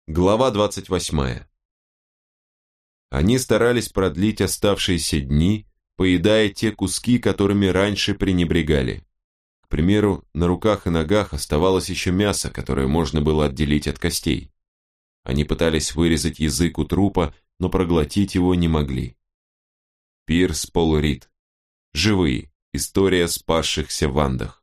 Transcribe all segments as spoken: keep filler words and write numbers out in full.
Глава двадцать восьмая. Они старались продлить оставшиеся дни, поедая те куски, которыми раньше пренебрегали. К примеру, на руках и ногах оставалось еще мясо, которое можно было отделить от костей. Они пытались вырезать язык у трупа, но проглотить его не могли. Пирс, Пол Рид. Живые. История спасшихся в Андах.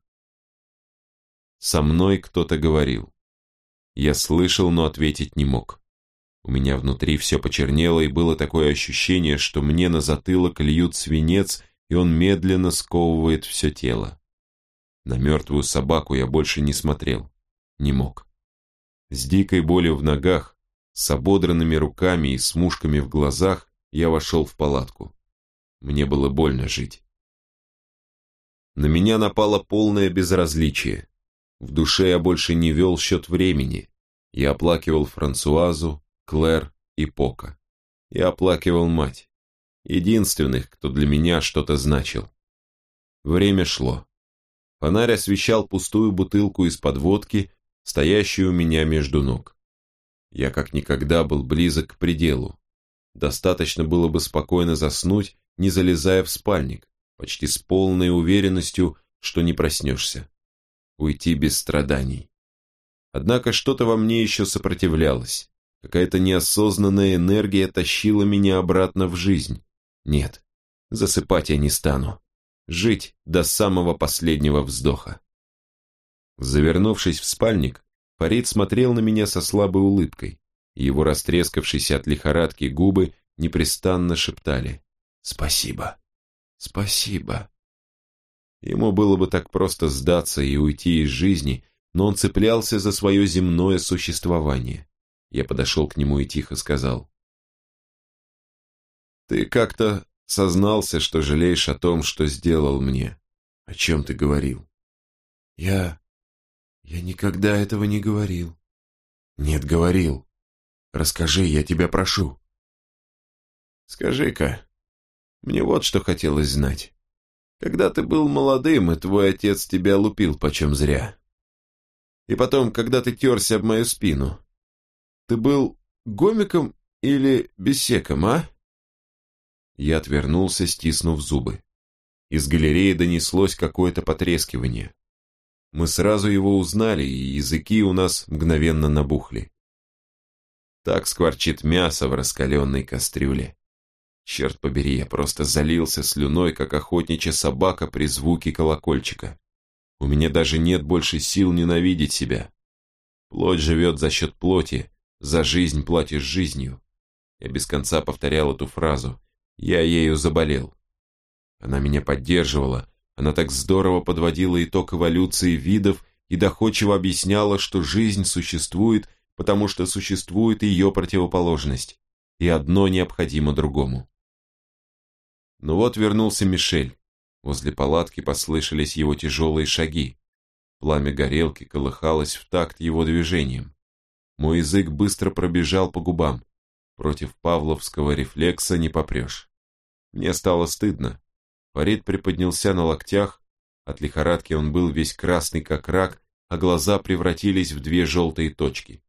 Со мной кто-то говорил. Я слышал, но ответить не мог. У меня внутри все почернело, и было такое ощущение, что мне на затылок льют свинец, и он медленно сковывает все тело. На мертвую собаку я больше не смотрел. Не мог. С дикой болью в ногах, с ободранными руками и с мушками в глазах я вошел в палатку. Мне было больно жить. На меня напало полное безразличие. В душе я больше не вел счет времени. Я оплакивал Франсуазу, Клэр и Пока. Я оплакивал мать. Единственных, кто для меня что-то значил. Время шло. Фонарь освещал пустую бутылку из-под водки, стоящую у меня между ног. Я как никогда был близок к пределу. Достаточно было бы спокойно заснуть, не залезая в спальник, почти с полной уверенностью, что не проснешься. Уйти без страданий. Однако что-то во мне еще сопротивлялось. Какая-то неосознанная энергия тащила меня обратно в жизнь. Нет, засыпать я не стану. Жить до самого последнего вздоха. Завернувшись в спальник, Фарид смотрел на меня со слабой улыбкой. Его растрескавшиеся от лихорадки губы непрестанно шептали: «Спасибо, спасибо». Ему было бы так просто сдаться и уйти из жизни, но он цеплялся за свое земное существование. Я подошел к нему и тихо сказал: «Ты как-то сознался, что жалеешь о том, что сделал мне. О чем ты говорил?» «Я... я никогда этого не говорил». «Нет, говорил. Расскажи, я тебя прошу». «Скажи-ка, мне вот что хотелось знать. Когда ты был молодым, и твой отец тебя лупил почем зря. И потом, когда ты терся об мою спину, ты был гомиком или бесеком, а?» Я отвернулся, стиснув зубы. Из галереи донеслось какое-то потрескивание. Мы сразу его узнали, и языки у нас мгновенно набухли. Так скворчит мясо в раскаленной кастрюле. Черт побери, я просто залился слюной, как охотничья собака при звуке колокольчика. У меня даже нет больше сил ненавидеть себя. Плоть живет за счет плоти, за жизнь платишь жизнью. Я без конца повторял эту фразу. Я ею заболел. Она меня поддерживала, она так здорово подводила итог эволюции видов и доходчиво объясняла, что жизнь существует, потому что существует ее противоположность, и одно необходимо другому. Но вот вернулся Мишель. Возле палатки послышались его тяжелые шаги. Пламя горелки колыхалось в такт его движением. Мой язык быстро пробежал по губам. Против павловского рефлекса не попрешь. Мне стало стыдно. Фарид приподнялся на локтях. От лихорадки он был весь красный, как рак, а глаза превратились в две желтые точки.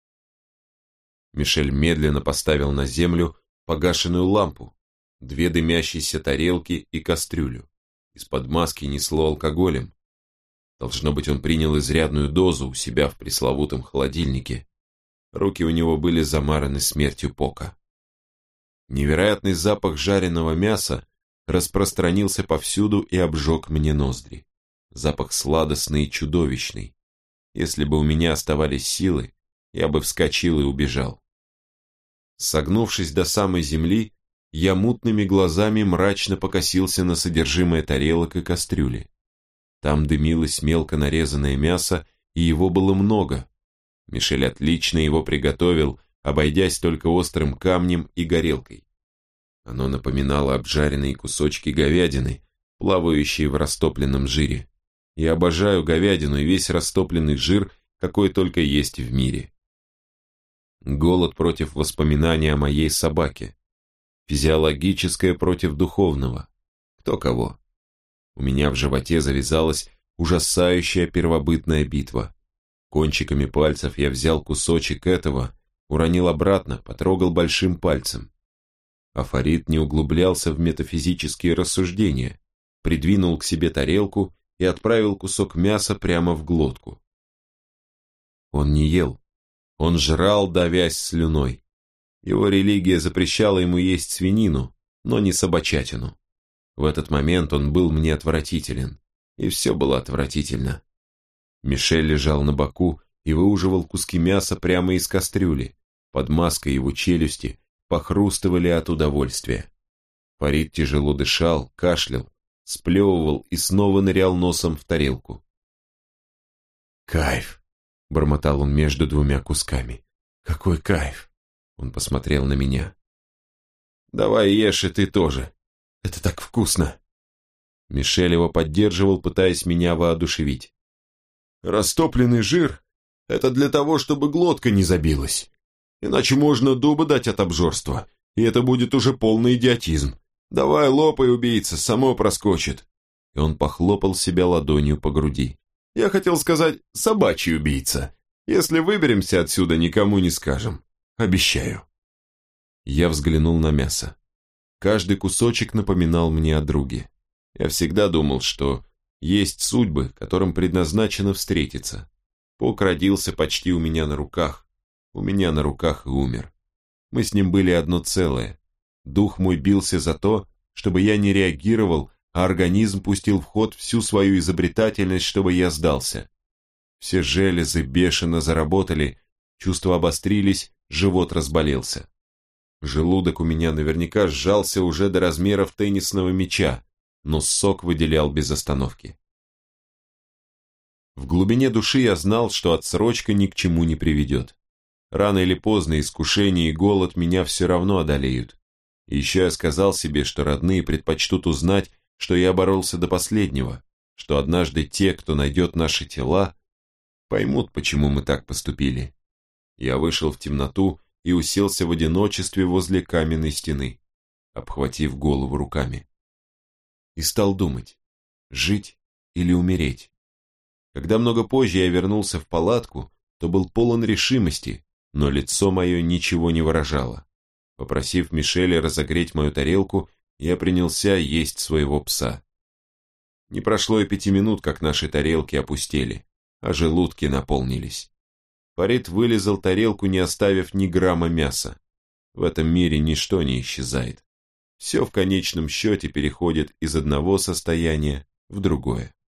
Мишель медленно поставил на землю погашенную лампу, две дымящиеся тарелки и кастрюлю. Из-под маски несло алкоголем. Должно быть, он принял изрядную дозу у себя в пресловутом холодильнике. Руки у него были замараны смертью Пока. Невероятный запах жареного мяса распространился повсюду и обжег мне ноздри. Запах сладостный и чудовищный. Если бы у меня оставались силы, я бы вскочил и убежал. Согнувшись до самой земли, я мутными глазами мрачно покосился на содержимое тарелок и кастрюли. Там дымилось мелко нарезанное мясо, и его было много. Мишель отлично его приготовил, обойдясь только острым камнем и горелкой. Оно напоминало обжаренные кусочки говядины, плавающие в растопленном жире. Я обожаю говядину и весь растопленный жир, какой только есть в мире. Голод против воспоминания о моей собаке. Физиологическое против духовного. Кто кого? У меня в животе завязалась ужасающая первобытная битва. Кончиками пальцев я взял кусочек этого, уронил обратно, потрогал большим пальцем. А Фарид не углублялся в метафизические рассуждения, придвинул к себе тарелку и отправил кусок мяса прямо в глотку. Он не ел, он жрал, давясь слюной. Его религия запрещала ему есть свинину, но не собачатину. В этот момент он был мне отвратителен, и все было отвратительно. Мишель лежал на боку и выуживал куски мяса прямо из кастрюли. Под маской его челюсти похрустывали от удовольствия. Фарид тяжело дышал, кашлял, сплевывал и снова нырял носом в тарелку. «Кайф!» — бормотал он между двумя кусками. «Какой кайф!» — он посмотрел на меня. «Давай ешь и ты тоже. Это так вкусно!» Мишель его поддерживал, пытаясь меня воодушевить. «Растопленный жир — это для того, чтобы глотка не забилась. Иначе можно дуба дать от обжорства, и это будет уже полный идиотизм. Давай лопай, убийца, само проскочит». И он похлопал себя ладонью по груди. «Я хотел сказать, собачий убийца. Если выберемся отсюда, никому не скажем. Обещаю». Я взглянул на мясо. Каждый кусочек напоминал мне о друге. Я всегда думал, что есть судьбы, которым предназначено встретиться. Пок родился почти у меня на руках. У меня на руках и умер. Мы с ним были одно целое. Дух мой бился за то, чтобы я не реагировал, а организм пустил в ход всю свою изобретательность, чтобы я сдался. Все железы бешено заработали, чувства обострились, живот разболелся. Желудок у меня наверняка сжался уже до размеров теннисного мяча, но сок выделял без остановки. В глубине души я знал, что отсрочка ни к чему не приведет. Рано или поздно искушение и голод меня все равно одолеют. И еще я сказал себе, что родные предпочтут узнать, что я боролся до последнего, что однажды те, кто найдет наши тела, поймут, почему мы так поступили. Я вышел в темноту и уселся в одиночестве возле каменной стены, обхватив голову руками. И стал думать, жить или умереть. Когда много позже я вернулся в палатку, то был полон решимости, но лицо мое ничего не выражало. Попросив Мишеля разогреть мою тарелку, я принялся есть своего пса. Не прошло и пяти минут, как наши тарелки опустели, а желудки наполнились. Фарид вылизал тарелку, не оставив ни грамма мяса. В этом мире ничто не исчезает. Все в конечном счете переходит из одного состояния в другое.